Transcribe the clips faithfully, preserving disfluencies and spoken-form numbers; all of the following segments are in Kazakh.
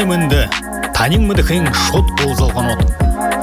мынды, танин мынды хен шот болзалған от.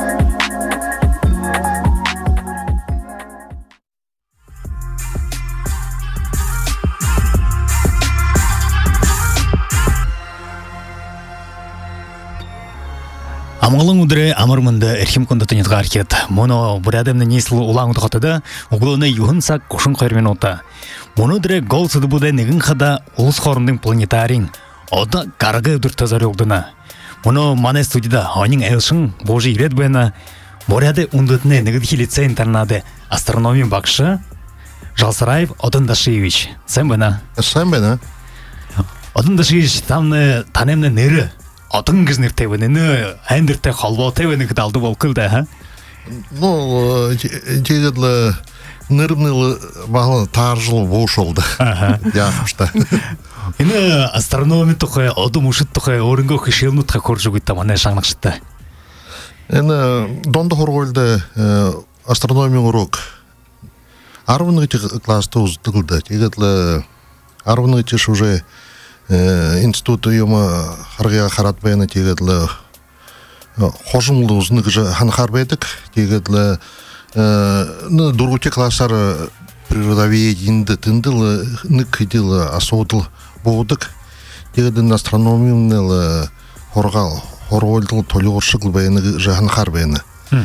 Амгалың удре амармында эрхим кондатынет гаркет. Моно бурядемне несл улаң утакатыда, углына юхынсак кошун кайрмен ота. Моно дре гол сыды буде негин хада улус хорындың планетарин. Ода карга өдір тазар олдына. Моно мане студияда анин элшин божи ирет бена. Буряде ундытне негид хилитсе интернады астрономия бакшы Жалсараев Отын Дашевич. Сен бена? Сен бена? Отын Дашевич тамны танемне нері. Отын кізнер тевенені, әндірте қалба тевені кдалды бол кылды, ха? Ну, тегедлі нырымнылы бағылы таржылы болшылды. Яқышта. Ені астрономия тұқы, одым ұшыт тұқы, орынғы қышылны тұқы көржі көйтті, мане шаңнақшытты. Ені донды хорғылды астрономия урок. Арвынығы класты ұздығылды. Тегедлі арвынығы теш уже институт ұйымы қарғыға қарат бәйіні тегедлі қожымылы ұзынығы жа ханқар бәйдік. Тегедлі дұрғыте кластары природоведенді тінділі нүккеділі асудыл болдық. Тегедлі астрономиялы хорғылдылы толығыршықлы бәйіні жа ханқар бәйіні.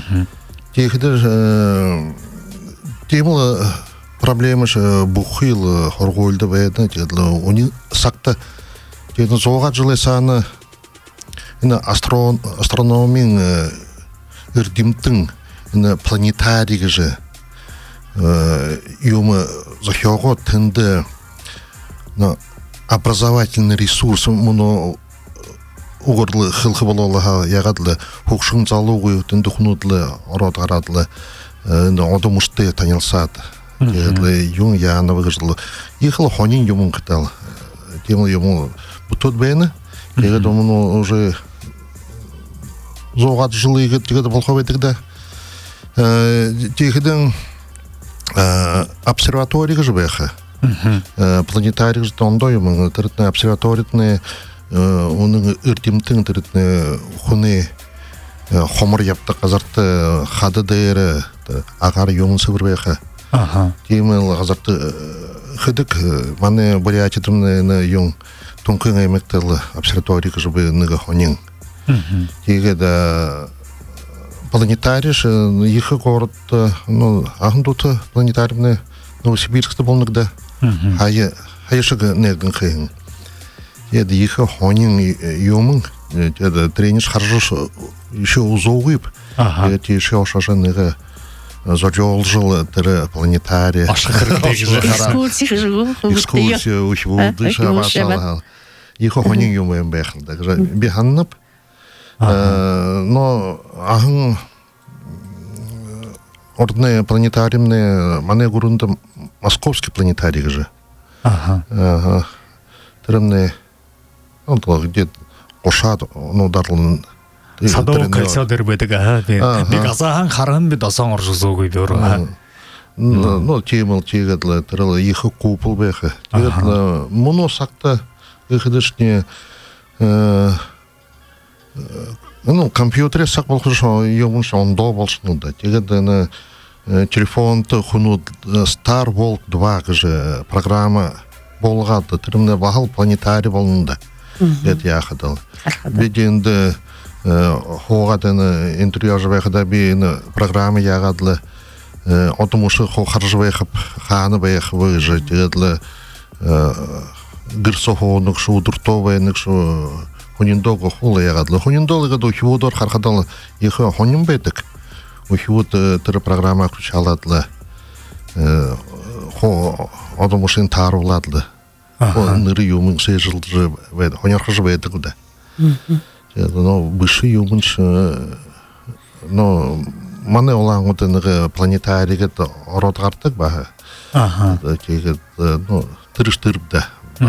Тегедлі темілі проблема же бухил хоргольда бэдна тедло уни сакта тедло зоога жылы саны ина астрон астрономийн эрдимтэн ина планетарийг же юм зохиого тэнд на образовательный ресурс муно угорлы хылхы бололаха ягадлы хукшын залуугу тэнд хунудлы ород гарадлы ина одомушты танилсат Тегле юн яна выгажло. Ехал хонин юмун катал. Тем ему бутот бэна. Тега думаю уже зогат жылы тега болхове тогда. Тегден обсерватория же бэха. Планетарий же тондо юмун. Тертне обсерваторитне onun ürtimtin tертне хуны хомор япта казарты хады дейре агар юмун сыбыр бэха. Ага. Тимел газарты хыдык мане бурятитымны на юн тункын эмектел обсерватория жыбы ныга хонин. Теге да планетариш ихы город ну ахндуты планетарийны Новосибирскте болныкда. Хая хайшыгы нердин хыйын. Еди ихы хонин юмын теда тренер харжыш еще узоуып. Ага. Ети еще ошаша ныга Зодёл жил тірі планетария. Экскурсия живу. Экскурсия учу дыша васал. Их охонин юмаем бехал. Беханнып. Но ахын ордные планетариумные мане гурунда московский планетарий же. Ага. Тірімне где ошад, ну дарлын Садовый кольцо дербетігі, бек азаған қарын бет асаң ұржы зоғый беру. Ну, темел тегедлі, тірілі, ехі купыл бәхі. Тегедлі, мұны сақта, ехідішіне, компьютере сақ болқышы, емінші ондо болшынылда. Тегедлі, телефонты құны Star Walk два кіжі программа болғады. Тірімді бағыл планетарий болынды. Бет яқыдыл. Беденді хоғадыны интервью жабайқыда бейіні программа яғадылы отымышы хоқаржыбайқып қаны байқы выжы дегедлі гірсі хоғынық шу удыртовайнық шу хуниндоғы хулы яғадылы. Хуниндолыға да ухивудор қарқадалы ехі хонин бәдік. Ухивуд түрі программа күчаладылы отымышын тарывладылы. Ныры юмын сей жылдыры бәді. Хонярқы жыбайдық да. Но выше юмынш, но мане олан вот на планетарий это род гартык ба. Ага. Теге ну тырыш тырбда.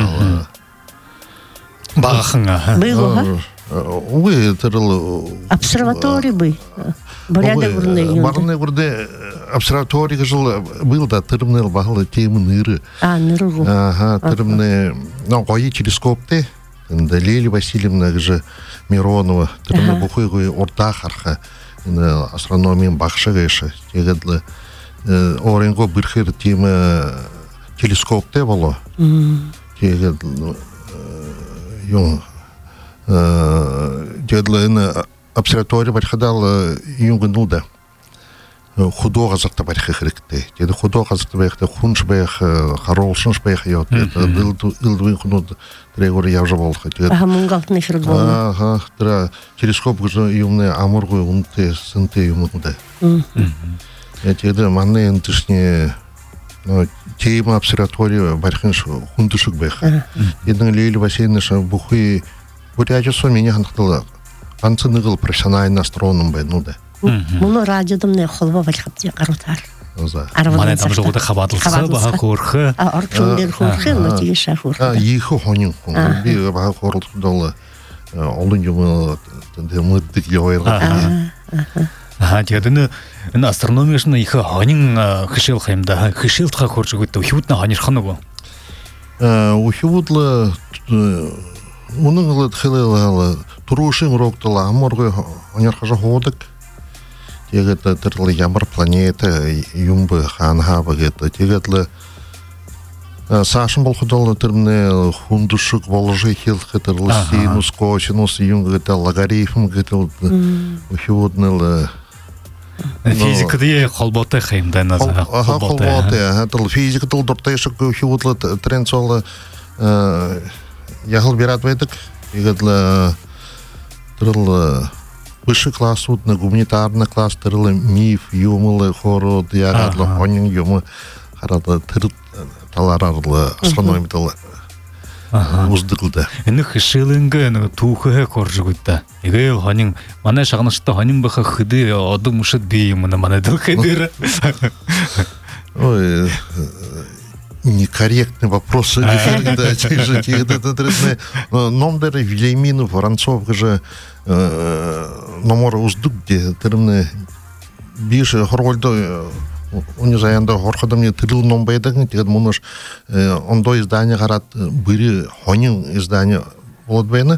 Баханга. Было. Вы тырыл обсерваторий бы. Буряда гурны. Барны гурде обсерваторий жыл был да тырмнел баглы темы ныры. А, ныры. Ага, тырмне, ну кой телескопте. Лилия Васильевна же Миронова, тырны бухуйгуй орта харха, астрономиям бақшы гайшы. Тегедлі оренго бірхер темі телескопте боло. Тегедлі юн тегедлі обсерватория бархадал юнгынулда. Худо газакта бархы хректе. Теди худо газакта бархты хунш бэх, харолшынш бэх йот. Илдуин хунуд трегор явжа болха. Ага, мунгалтны хрек болны. Ага, тра телескоп гыжы юмны амургуй унте сынте юмында. Теди манны энтишне тема обсерватория бархынш хундушук бэх. Един Лилия Васильевна бухуй буряча сомени ханхтыла. Анцыныгыл профессиональный астроном байнуда. Мұны радиодым не қолба бәлхатте қарутар. Мане там жоғыда қабатылсы, баға қорқы. Орқындер қорқы, но тегі ша қорқы. Ехі қонын қонын. Бегі баға қорылды далы. Олын жымы мұддік леуайырға. Тегедіні астрономияшына ехі қонын қышыл қаймда. Қышыл тұға қоршы көтті. Ухивутна қаныр қаны бұл? Ухивутлы оның ғылы тхилы турушын роқтылы аморғы онярқажа хоудық. Тегетлі тірлі ямыр планета юмбы ханхабы кетті. Тегетлі сашын бұл құдалы түріне хундушық болжы хилқы тірлі синус, косинус, юмғы кетті, логарифм кетті. Ухивуднылы физикаде қолботы қайымда наза. Аха, қолботы. Физика тыл дұртайшық ухивудлы тренд солы яғыл берат бәйдік. Тегетлі тірлі высший класс, гуманитарный класс, тырлы миф, юмылы, хород, яғадлы, онын юмы, қарады, тыр таларарлы, астрономиялы уздықылды. Әні қышылыңғы туқығы қоржы көтті. Еге ғанын, мана шағынышты ғанын бұқа қыды оды мұшыд бейіміні мана дылқайдыры. Ой, некорректный вопрос. Номдары Вильяминов, Воронцов же номер уздук, где тырымны биші хоргольды уни заянда хорхадам не тырыл номбайдың, тегед мұныш ондо издание қарат бірі хонин издание болады байны.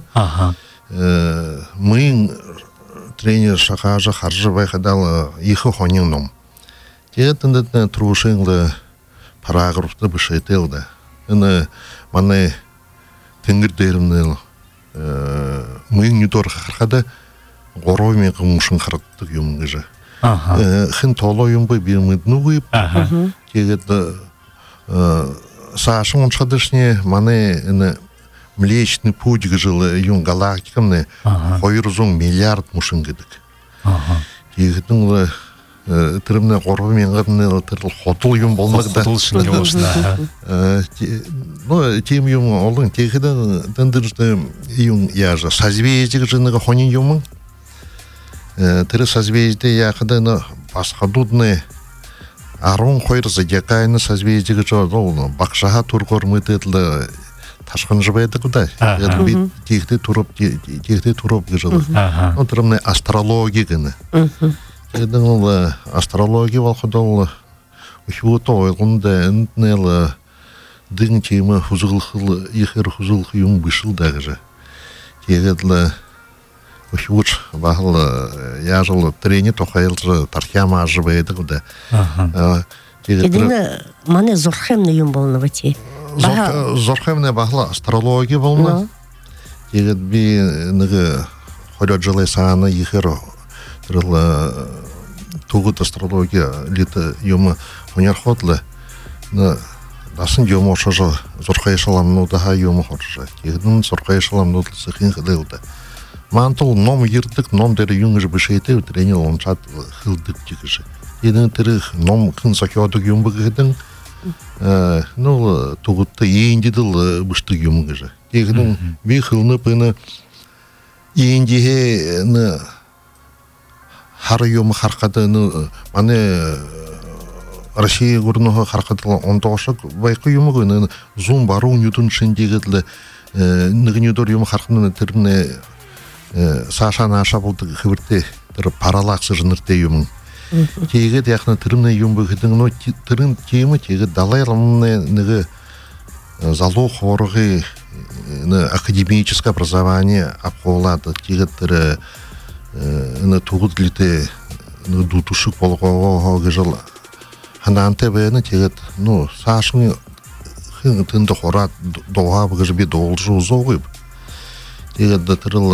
Мыйын тренер шақажы қаржы байқадал ехі хонин ном. Тегед тіндетіне тұрушыңлы параграфты бішетелді. Үні маны теңгірдерімнел мыйын нүдор қарқады ғорой мен қымышын қараттық юмғы жа. Хын толо юмбы беймідіні ғойып. Тегеді сашын оншадышне маны млечный путь жылы юм галактикамны қойырзон миллиард мұшын кедік. Тегедіңлі тірімні ғорой мен ғырны тіріл хотыл юм болмағда. Хотыл шын еуышына. Тем юм олың тегеді діндірді юм яжа созвездік жыныға хонин юмын. Тірі созвездие яқыдыны басқадудны арун қойыр зодиакайны созвездігі жоғы бақшаға тұрғыр мүтетлі ташқын жыбайды құдай. Тегді тұрып, тегді тұрып жылы. Отырымны астрология гіні. Тегдің олы астрология валқыда олы үшіуіті ойғынды әнтінелі дың темі хұзылқылы, ехер хұзылқы юм бішілдәгі жа. Тегідлі үшіуіш бағылы яжылы трені тоқайылжы тархяма ажыбайды құда. Тегіні маны зорхемні юм болны бәте? Зорхемні бағылы астрология болны. Тегід бі нүгі қойрат жылай сағаны ехер туғыт астрология леті юмы өнер қодлы. Дасын юм оша жа зорқай шаламны daha юмы қоржа. Тегінің зорқай шаламны ұтлысы қин қылды. Мантыл ном ердік, ном дәрі юңғыжы бішейті өтірені оншат қылдық дегіжі. Тегінің тірі ном қын сақиадық юм бұғыдың туғытты ендеділ бұштық юмғыжы. Тегінің бей қылны пыны ендеге хары юмы қарқады маны Россия көрінуға қарқадылы ондағышық байқы юмы көні зұм бару нүдің шындегідлі нүгінедор юмы қарқының түріне сашан аша болды қыбірте паралақсы жынырте юмын. Тегі дияқына түрімне юм бұғыдың, түрін темі тегі далайламыны нүгі залу қорығы академическое образование апқолады тегеттері туғыд лите дутушық болғауға жыл хананте бәйіні тегет сашың тынды қорат доға бұғы жібе доғылжы ұзы ойып тегет датырыл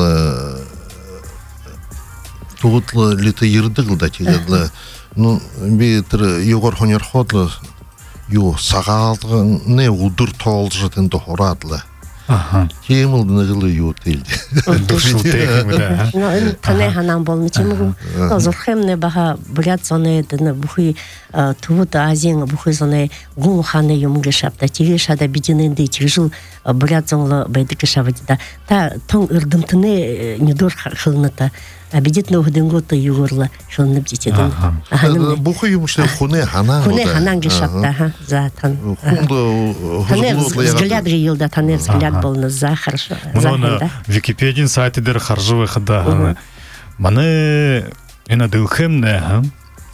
туғытлы лите ердіғылда тегетлі бейтір еғор хонер ходлы ю сағалдығы не ұдыр тоғылжы тынды қоратлы Темілді нығылы ю тейді. Душыл тейхімді. Тәне ханан болны темігу. Зорхемне баға білят зоны дыны бұхи туғыт азияңы бұхи зоны ғұн ханы юмғы шапта. Теге шада бедененді тегжіл білят зоңлы байдықы шабыдыда. Та тоң үрдімтіні недор қылыныта. Абидетно гуденгота югорла хылнып жетеден. Бұхы юмышлы хуне ханан. Хуне ханан гешапта, за тан. Хуне взгляд жылда, тане взгляд болны за хорошо. Мұны Википедиан сайтыдер қаржы выхода. Маны ена дылхемне,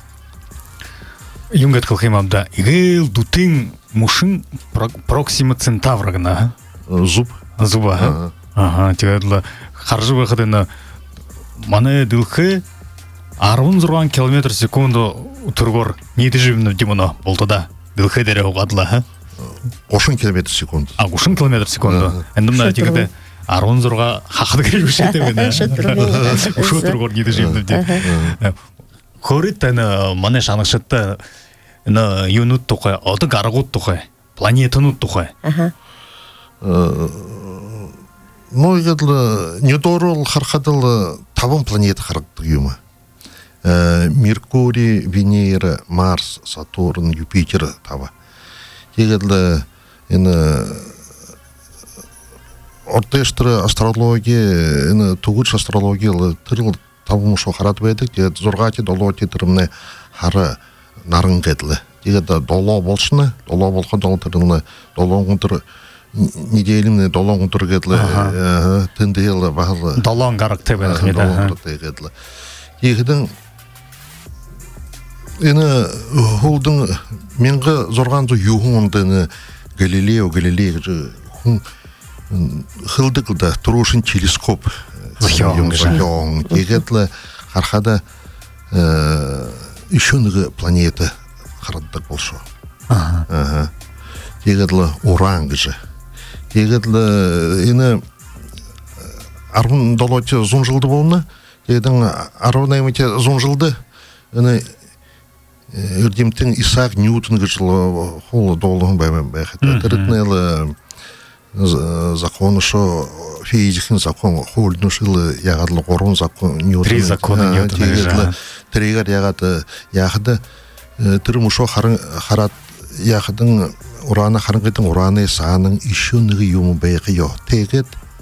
юнгат кылхемамда, игел дутин мушын проксима центаврагна. Зуб. Зуба. Ага, тегедла қаржы выходына Маны дылхы арвын зұрған километр секунду тұрғыр нейді жібіні деміні болды да дылхы дәрі оғадыла. Қошын километр секунду. А, қошын километр секунду. Әндімді тегеді арвын зұрға хақыды кәрі үшеті мені. Ұшы тұрғыр нейді жібіні де. Көрет әні маны шанықшытты юнут тұқы, оты ғарғыт тұқы, планетынут тұқы. Ну, егерлі, недорол харқадылы табын планета харақтық юмы. Меркурий, Венера, Марс, Сатурн, Юпитер таба. Егерлі, ортештірі астрология, тұғыш астрологиялы түріл табын мұшо харат бәдік, зорғати доло тетірімні хары нарын кәділі. Егерлі, доло болшыны, доло болға доло түрілі, доло ғынтыры неделимне долон тургетле тендел багы долон гарак тебе долон тургетле егидин эне холдун менге зорганды югундыны Галилео Галилей хун хылдыкда турушин телескоп захён егетле архада ишүнүгө планета хараддык болшо ага егетле уран гыжы егетле эне арвын долоте зун жылды болны егедин арвын эмете зун жылды эне үрдемтин Исаак Ньютон гыжылы холы долын баймен байхата тырытнелы законы шо физикин закон холны шылы ягадлы корун закон Ньютон три законы Ньютона тригер ягаты ягды тырмы шо харат ягдын урана харангытын ураны саанын ишүнүгү юму байкы yo тегет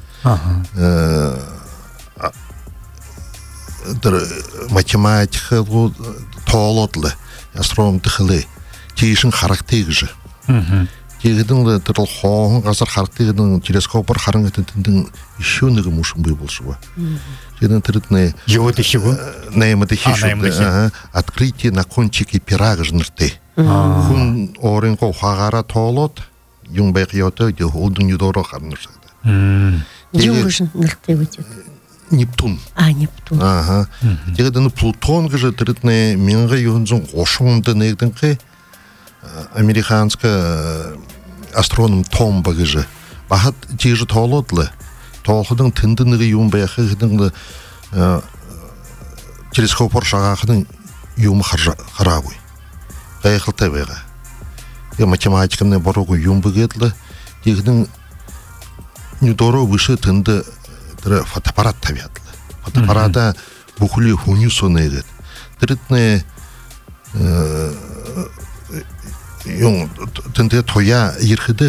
математика тоолотлы астроном тыхылы тиишин характегижи тегидин тырыл хоон газар характегидин телескопор харангытын ишүнүгү мушун бый болшуба жеден тырытны жевотихиго найматихи открытие на кончике пера гыжнырты хун оренко хагара тоолот юң байкыйоты же улдун юдоро харнырсады юңгыжын нырты өтет Нептун. А, Нептун. Ага. Тегеден Плутон гыжы тырытны менге юнзун ошуңды негдинки американска астроном Томба гыжы. Бахат тежи тоолотлы. Тоолхудың тындыныгы юн байкы гыдыңды телескопор шагахының юм харабуй. Гайхылта байга. Я математикамны боругу юм быгетлы. Тегеден Ньюдоро выше тынды фотоаппарат табиатлы. Фотоаппарата бухули хунюсу негет. Тырытны юң тынды тоя ерхиды.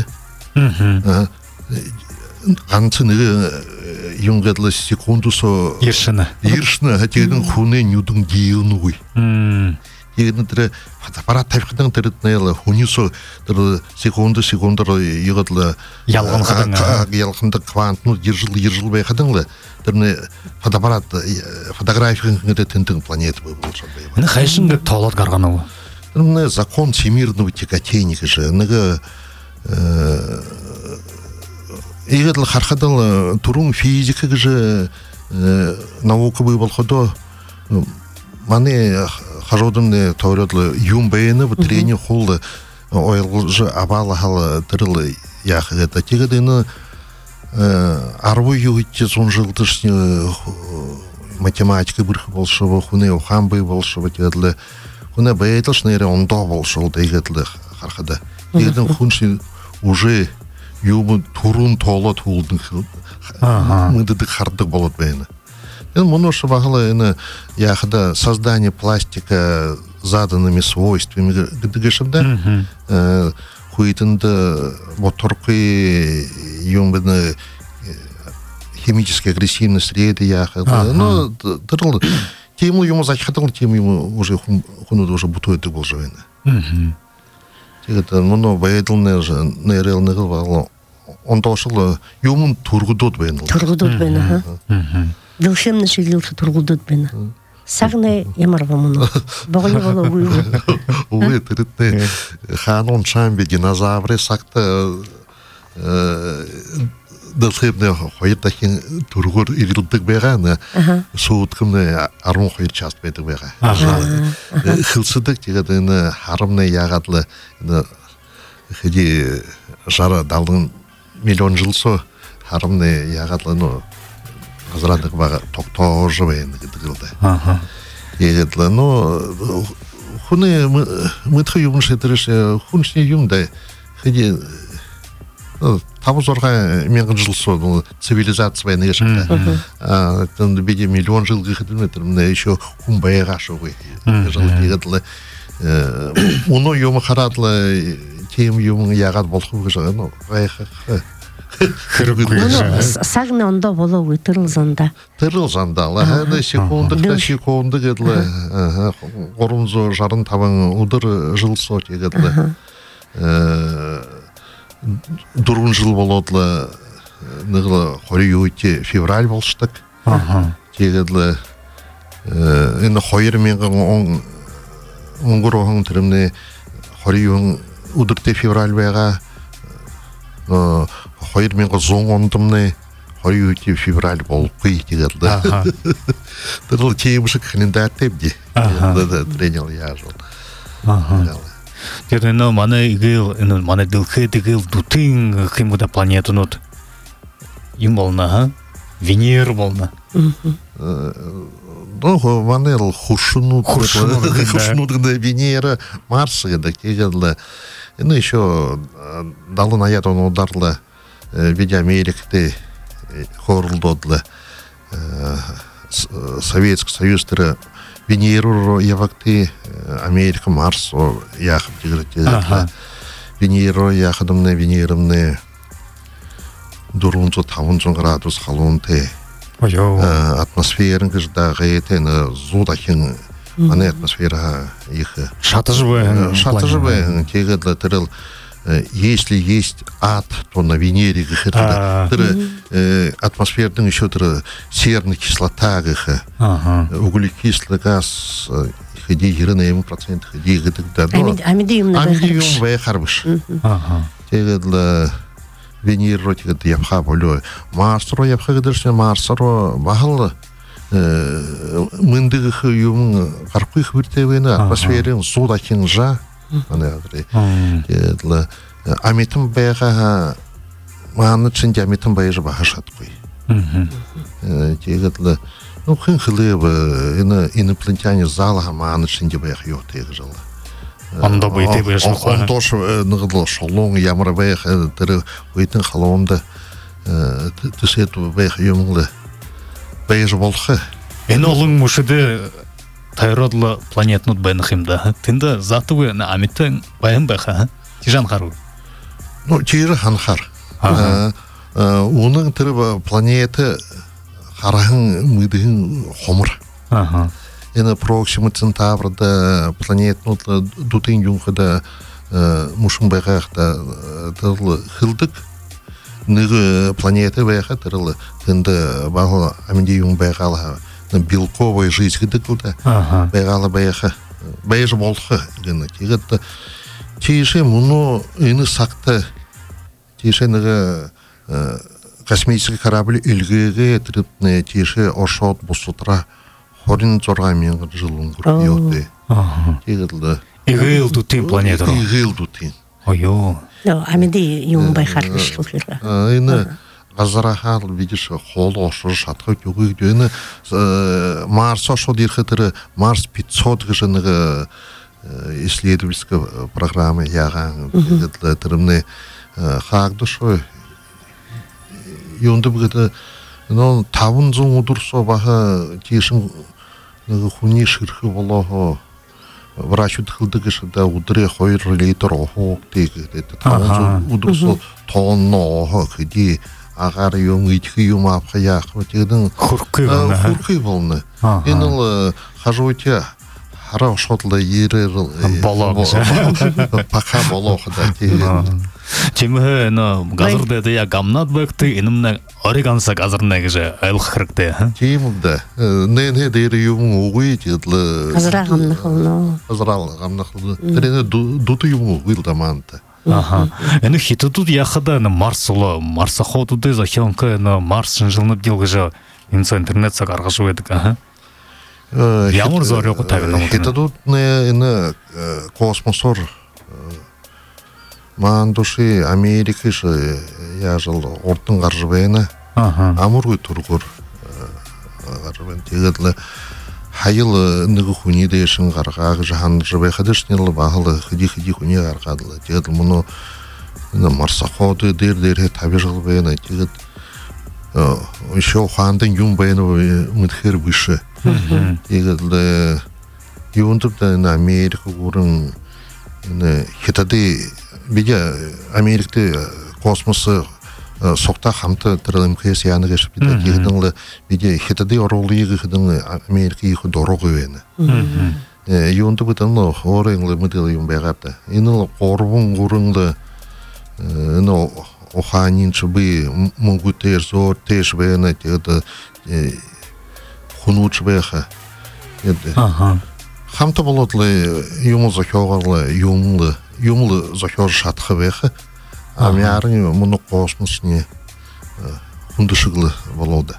Анцы неге юңгетлы секундусу ершіні. Ершіні, тегдің хуны нюдың дейіні ғой. Егін тірі фотоаппарат табиқыдың тырытны хунюсу секунду секунду егітлы ялғын қадың. Ялғынды квантны ержыл ержыл байқадыңлы. Тірні фотоаппарат фотографияң тінтің планеты бой болшы. Үні қайшынғы тоолот қарғаны ғой? Тірні закон всемирного тяготения же. Неге егер хархадал турун физика же наука бы болходо мане хажодымны тойродлы юм бейны тренинг холды ойлжы абалы халы тырылы яхыгыта тегедені арвы югитте сон жылдыш математика бірхі болшыбы хуне ухан бей болшыбы тегедлі хуне бейтылш нейре ондо болшыл дегедлі хархада тегеден хунши уже юмы турун тола тулдың мыдыдық хардық болот бейні мұны осы бағылы яхыда создание пластика заданными свойствами гдыгышында хуитынды моторкы юмбыны химически агрессивной среды яхыда но тырылы тему ему зачхатыл тему ему уже хунуды уже бутуеты был жойны тегеті мұны байыдылны нейрелны ғылбағылы он тошылы юмын тургудот бейні тургудот бейні ха Дылшемны шегілші тұрғылдыд бені. Сағына емарва мұны. Бағыны бала ұйғы. Уы, түрітті ханон шамбе динозавры сақты дылшемні қойырдақен тұрғыр игілдік бейғаны суытқымны армын қойыр част бейдік бейға. Қылсыдық дегені харымны яғадлы жары далдың миллион жыл со харымны яғадлы Азрадық баға тоқтожы бәйінді гідігілді. Егедлі, но хуны мұтқы юмшы етіріші, хуншне юмдай, хыди табы зорға менгі жыл со, цивилизация бәйіні ешімді. Тәнді беде миллион жыл гіхіділметір, міне еще хун бәйіға шоғы. Егедлі, мұны юмы қарадлы, тем юмы яғад болқы бұғы жағын, ғайқы. Сағына онда болу өй тырылзанда. Тырылзанда, ләхәді секундықта секундық еділі, ғорымзо жарын табың ұдыр жыл сот егеділі. Дұрын жыл болудлы, нығылы қоры өйте февраль болшыдық. Егеділі, енді қойыр менгі оңғыр оғын түріміне қоры өң ұдырте февраль бәға Хойыр менгі зоң ондымны хойыр өте февраль болып қой дегелді. Дұрыл кейімші кәлендер тепде. Тренер яжыл. Деді, маны игіл, маны дылқы дегіл дұтың қимыда планетын от. Им болна, Венер болна. Маны хушынудығында Венера, Марсы едік дегелді. Енді еще далын аят оны ударлы видя Америкты хорылдодлы Советский Союз тірі Венеру явакты Америка Марс яқып дегірді. Венеру яқыдымны Венерымны дұрынзы тавынзы градус қалуынты атмосферін кіжді ғайетен зудахын Аны атмосфера их... Шаты живая. Шаты живая. Тегедлі тіріл, если есть ад, то на Венере атмосфердің еще тірі серная кислота гіхі. Углекислый газ ходи жирный процент ходи гідігді. Амидиум бәй қарбыш. Тегедлі Венеру тегедлі япқа болу. Марсыро япқа гідірсе Марсыро бағылы мындығы юмын қарқы қыбіртевені атмосферін суда кенжа аметім бәйға мағаны чынде аметім бәйжі бағашат қой тегедлі қын қылы инопланетяне залыға мағаны чынде бәйға йоқ тегі жылы Анда бәйте бәйші қой Онтош нығылы шолуң ямыр бәйға түрі өйтін қалуымды түсету бәйға юмыңлы бәйжі болқы. Ені олың мұшыды тайродлы планетнут бәйні қимда. Тінді заты бөй аметтің бәйін бәйқа. Тижан қару? Ну, тижі ханқар. Оның түрі планеті қарағын мұйдығын қомыр. Ені Проксима Центаврда планетнутлы дутын юңқыда мұшын бәйқақта қылдық. Нығы планеты бәйқа тұрылы, тінді бағылы әмінде ең бәйқалы белковой жизнь кідікілді, бәйқалы бәйқа, бәйжі болқы. Тейші мұны үйіні сақты, тейші нығы космический корабль илгеге трипне тише ошот бусутра хорин зорга миңгir жылын курдиоте. Тегилде. Игыл тутин планета. Игыл тутин. Ойо. Ну, амеди юм байхаргыш кылгыра. Эйне газарахал видишь холо ошо шатка көгөй дөне Марс ошо дирхетер Марс пятьсот гыжыныгы исследовательская программа яган тегилде термне хагдышой юнды быгыты но тавын зоң удурсо баха тишин хуни ширхы болохо врач удхылдыгышда удре хойр литр охок тегиде тавын зоң удурсо тонно хыди агар юм итхи юм апхаяк тегидин хуркы болны хуркы болны энил хажуйте хара шотлы ерер болок пока болохда тегидин Чемхе на газырда да я гамнат бакты инымна ориганса газырна гыжы айл хырыкты ха. Чемда не не дейр юм угуй тидлы. Газыра гамнахылны. Газыра гамнахылны. Терене дуту юм угуй даманта. Аха. Эне хиту тут яхада на Марсуло, Марсаходу да захёнка на Марс жылнып дилгыжы инса интернет сагаргышы едик ха. Ямар зор yok табын. Хиту тут не не космосор Ман души Америкаш я жыл ортын қаржыбайына амургой тургур қаржыбайын тегедлі хайыл нығы хуни дейшін қарғағы жахан жыбай қадышнелі бағылы хиди-хиди хуни қарғадылы тегедлі мұны марсаходы дер-дер таби жылбайына тегед еще ухандың юм байыны мүдхер выше тегедлі юндып да Америка көрін хитады Биде Америкте космосы сокта хамты тырылымкес яны кешіп биде кегдіңлі биде хитады оролыйғы хидың Америка ихы дорогы вені. Юнды бітінлі орыңлы мүділі юм байғапты. Инылы қорбың ғұрыңлы оханин чыбы мұңғы тер зор теш вені тегді хуну чыбайға. Хамты болодлы юмы зохёғарлы юмлы Юмлы захёр шатхы веха, а мярын мұны космосыне хундышыглы болоды.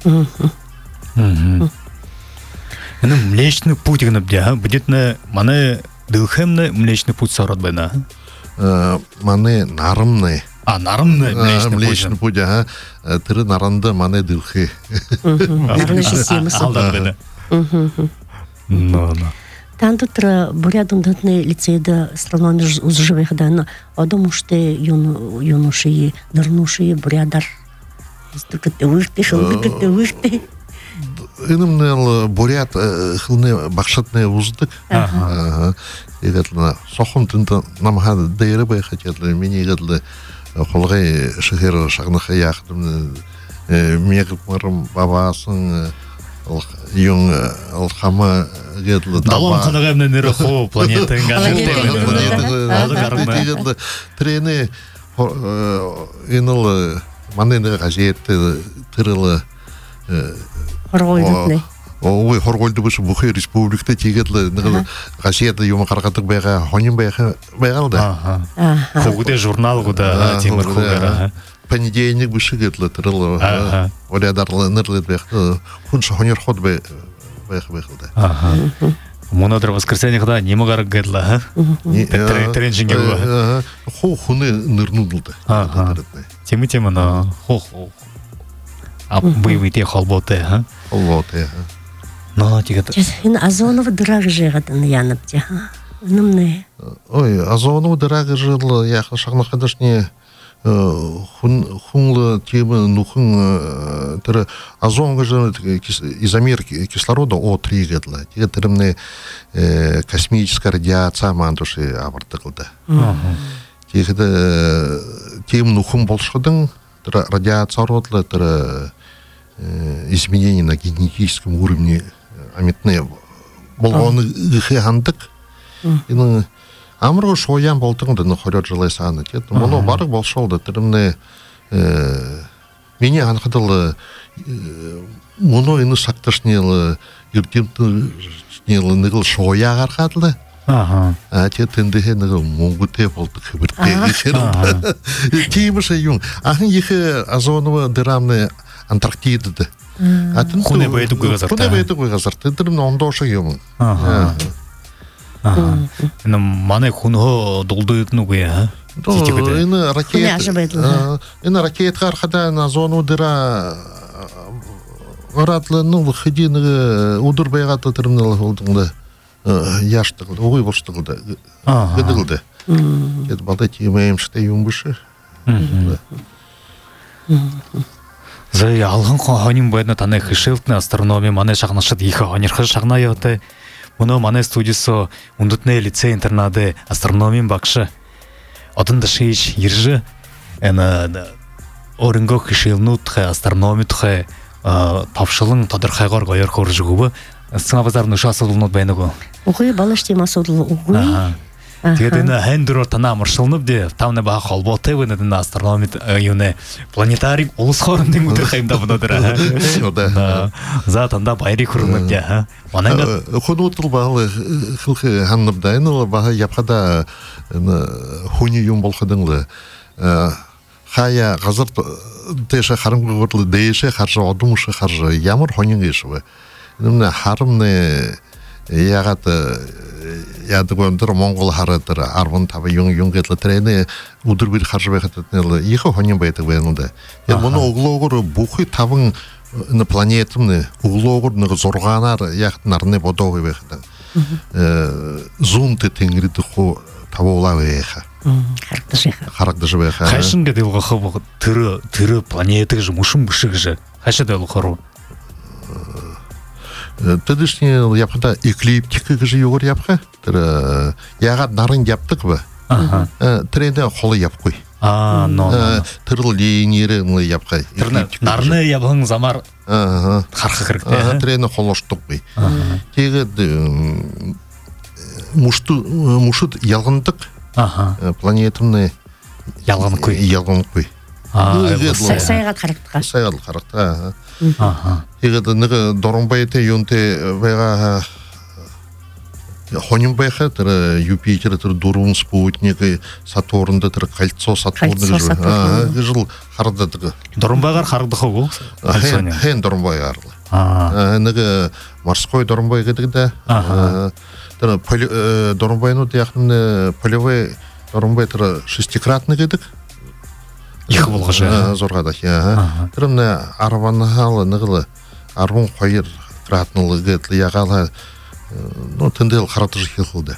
Эне Млечный путь гынып дя, будет на маны дылхемны Млечный путь сорот бена. Маны нарымны. А, нарымны Млечный путь, ага. Тыры наранды маны дылхы. Нарны системасы. Алдар бена. Ну, ну. Там тут бурядом датны лицейда астрономия узжывых дана, а дому что юну юноши, нырнуши бурядар. Только ты вышты, шелка ты вышты. Инымнел бурят хылны бақшатны уздык. Егетлі соқым тынды намға дейрі бай хотетлі. Мен егетлі қолғай шығыр шағнықы яқтым. Мегіп мұрым бабасын Юн алхама гедлы Далон қанағамны нері қо планетаң гедлы трені инылы манені ғажетті тырылы Хорғойдытны Ой, хорғойды бұшы бұхай республикті тегедлі ғажетті юмы қарқатық байға хонин байғалды Қоғыде журнал ғуда темір қоғыра Понедельник выше гетлы тырылы. Олядарлы нырлы бәхті. Хунша хонер ход бәхілді. Мұнадыр воскресенье ғда немі ғарық гетлі, ха? Треншінге бұға. Хо хуны нырнудылды. Темі-темі, но хо хо. А бұйвыйте холботы, ха? Холботы, ха. Но, тегет. Ен Азонова дырағы жеғадын янып де, ха? Нымны? Ой, Азонова дырағы жылы, яқы шағына қадашне хунлы темы нухын тірі азонғы жын изомер кислорода О три гедлі. Теге тірімні космическая радиация мандуши абыртықылды. Теге темы нухын болшыдың радиация родлы тірі изменение на генетическом уровне аметны болғаны ғы андық. Амырғы шоян болтыңды нұқырет жылай саны. Мұны барық болшылды. Түрімні мене анқыдылы мұны ины сақтышнелы, үрдемті нығыл шоя қарқадылы. Ага. А те тендехе нэг монгуте болдог хибэртэй гэхээр тиймээс юм. Ахын их озоновый драмны Антарктидад. А тэн Хүнээ байдаггүй газар. Хүнээ байдаггүй газар. Тэр нь ондоо шиг юм. Аа. Аа. Энэ манай хүнөө дулдууд нүгэ аа. Энэ ракет. Энэ ракет гарахада озоновый дыра Oratle nu gedien onder bij gaat dat er een jaarste hoe worstelde gedulde het altijd je mee steen jongens Зэ алган хонин байна таны хэшэлтний астрономи манай шагнашд их хонирх шагнаа явтай. Мөнөө манай студиэс үндэтнээ лицей интернады астрономийн багш одон дашиж ирж эна өрөнгө хэшэлнүүд астрономид хэ тавшилан тодорхойгоор гоёр хөрж өгөв. Сцена базар нүш асуулнууд байна уу? Үгүй балаш тийм асуудал үгүй. Тэгээд энэ хайн дөрөөр танаа маршалнууд тавны бага холбоотой байна энэ астрономид юуне планетарийг улс хоорондын өдөр хаймда бодоод. За танда баярыг хүргэмэд. Манай хөнөөтөл баал хилх ханнабда энэ бага япхада хүний юм болоходан л хая газар дэше харамгуур дэше харж одумш харж ямар хонин гэшвэ. Энэ харамны ягаад яадаг өндөр Монгол хараадэр арван-таван юм юм гэдэл тэрний өдөр бүр харж байхад нэл их хонин байдаг байна да. Яг моно оглоогоор бүхий таван энэ планетны оглоогоор нэг зургаанаар яг нарны бодоо байхад э зунт тэнгэрд хоо тавуулаа байха. Харагдаж байха. Хашин гэдэг гохоо тэр тэр планет гэж мушин бүшиг гэж хашаад ойлгохоор Тэдэшний япхада эклиптик гэж юугаар япха. Тэр ягаад нарын япдаг ба. Аа. Тэрэн хол япгүй. Аа, ноо. Тэр линейрээ япхай. Нарны явхан замаар аа харах хэрэгтэй. Тэрэн холоштоггүй. Тэгээд мушд мушд ялгандаг. Аа. Планетны ялгангүй. Ялгангүй. Аа, сайгаад харагдгаа. Сайгаад харагдгаа. Аа. Тэгээд нэг Доромбайтэй юунтэй байгаа хонин байхад тэр Юпитер тэр дөрвөн спутник Сатурнд тэр кольцо Сатурн гэж л харагддаг. Доромбайгаар харагдах уу? Хэн Доромбайгаар. Аа. Нэг морской Доромбай гэдэг да. Тэр Доромбайнууд яг нь полевой Доромбай тэр шестикратный гэдэг. Их болгож зургаад аа. Тэр нь арванхал нэг л арван хоёр граднал гэдэл ягаал ну тэндэл харагдаж их хөөдөө.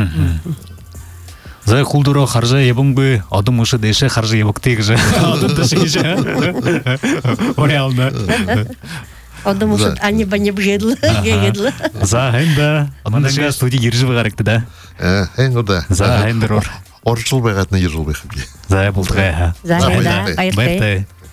За хулдуроо харжаа ябангүй одон мөшө дэше харж ябагтэй гэж. Одон дэшиж. Оряална. Одон мөшө ани бани бжедл гэгедл. За хэнда манай студид ирж байгаа хэрэгтэй да. Э хэн удаа. За хэндрор орчил байгаад нэг ирж байх юм. За болдгоо. За баярлалаа. Баяртай.